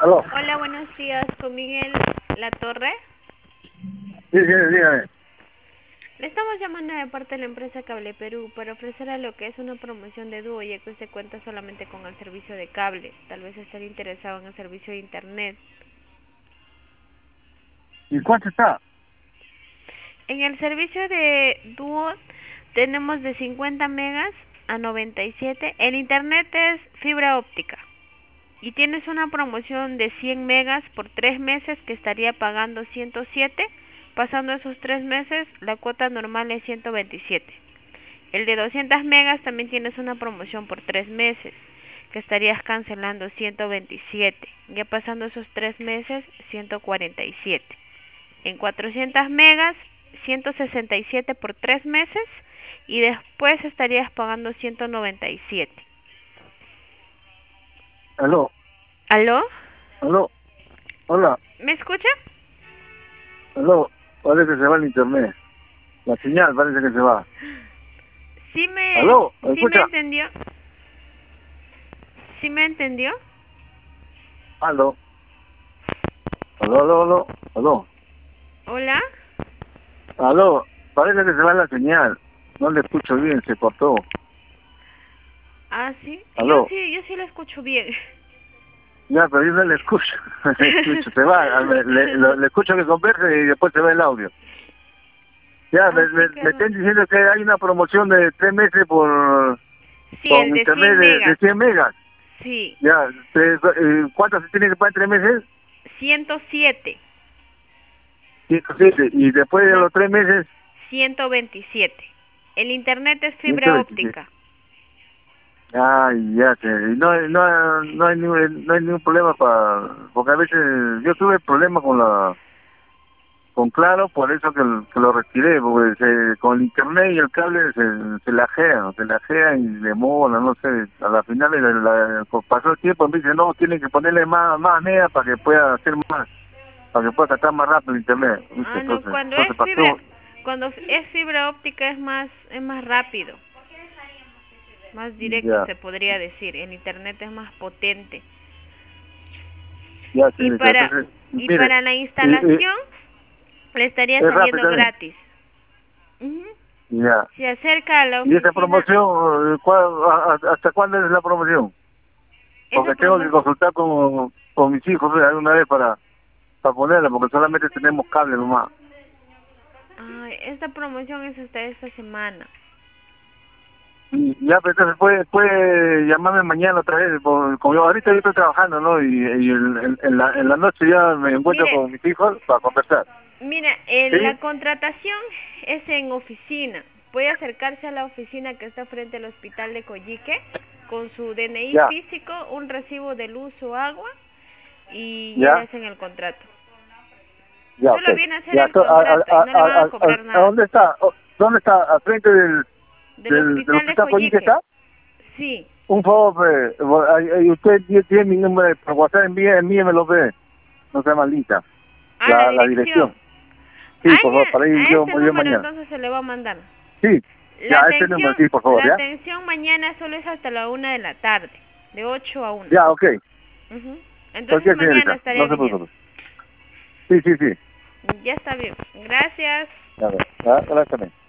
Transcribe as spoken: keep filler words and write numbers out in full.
Aló. Hola, buenos días, con Miguel La Torre. Sí, sí, dígame. Le estamos llamando de parte de la empresa Cable Perú para ofrecerle lo que es una promoción de dúo, ya que usted cuenta solamente con el servicio de cable. Tal vez estaría interesado en el servicio de internet. ¿Y cuánto está? En el servicio de dúo tenemos de cincuenta megas a noventa y siete. El internet es fibra óptica. Y tienes una promoción de cien megas por tres meses que estaría pagando ciento siete. Pasando esos tres meses, la cuota normal es ciento veintisiete. El de doscientos megas también tienes una promoción por tres meses que estarías cancelando ciento veintisiete. Ya pasando esos tres meses, ciento cuarenta y siete. En cuatrocientos megas, ciento sesenta y siete por tres meses y después estarías pagando ciento noventa y siete. Aló. ¿Aló? Aló. Hola. ¿Me escucha? Aló. Parece que se va el internet. La señal parece que se va. ¿Sí me, Aló. ¿Me sí me escucha? entendió? ¿Sí me entendió? Aló. Aló, aló, aló. Aló. ¿Hola? Aló. Parece que se va la señal. No le escucho bien, se cortó. Ah, sí. Yo Aló. sí, yo sí lo escucho bien. Ya, pero yo no le escucho. Le escucho, se va. Le, le, lo- le escucho que converse y después se va el audio. Ya, me, Así me, que me no. están diciendo que hay una promoción de tres meses por Sí, el con de internet cien de, de megas. cien megas. Sí. Ya, te- eh, ¿cuánto se tiene que pagar en tres meses? ciento siete. ciento siete. Y después de Ajá. los tres meses, ciento veintisiete. El internet es ciento fibra veintisiete. óptica. Ay, ya sé. No, no, no, hay ningún, no hay ningún problema para... Porque a veces yo tuve problemas con la... Con Claro, por eso que, que lo retiré, porque se- con el internet y el cable se, se lajean, se lajean y demoran, no sé. A la final, de la, la- pasó el tiempo, me dice, no, tienen que ponerle más, más mega para que pueda hacer más, para que pueda sacar más rápido el internet. ¿Viste? Ah, no, Entonces, cuando entonces es fibra, pasó. cuando es fibra óptica es más, es más rápido, más directo Ya, se podría decir. El internet es más potente. ya, Y señorita. para, Entonces, y mire, para la y, y, instalación le estaría es rápido saliendo también. gratis. Ujú. Ya. Se acerca a la ¿Y esa oficina. promoción, eh, cuál- a- a- hasta cuándo es la promoción? Esa Porque tengo que promoción, consultar con, con mis hijos eh, una vez para, para ponerla, porque solamente tenemos cable nomás. ay, esta promoción es hasta esta semana. Y ya, pero entonces puede, puede llamarme mañana otra vez, por- como yo ahorita yo estoy trabajando, ¿no? Y, y en, en- en la, en la noche ya me encuentro Mire, con mis hijos para conversar. mira, eh, ¿Sí? la contratación es en oficina. Puede acercarse a la oficina que está frente al hospital de Coyique con su D N I Ya, físico, un recibo de luz o agua y ya le ya, hacen el contrato. ya, ok. Solo viene a hacer Ya, el to- a, a, contrato y a, no le van a, a a, cobrar ¿a nada. dónde está? O- ¿Dónde está? ¿Al frente del, Del del, del hospital de hospital Coyique Coyique. está? Sí. Un favor, pues, bo- ahí- ahí usted tiene tiene mi número, por WhatsApp envíe, envíemelo, ve. No sea maldita. Ah, la La, la dirección. dirección. Sí, Ah, por favor, para ya, ir a yo, este yo número mañana. entonces se le va a mandar. Sí, La ya, este número, atención, sí, por favor, la ¿ya? atención mañana solo es hasta la una de la tarde, de ocho a una. Ya, ok. Ujú. Entonces Cualquier mañana señorita, estaría no se viniendo. preocupe. Sí, sí, sí. Ya está bien. Gracias. Ya, ya, gracias también.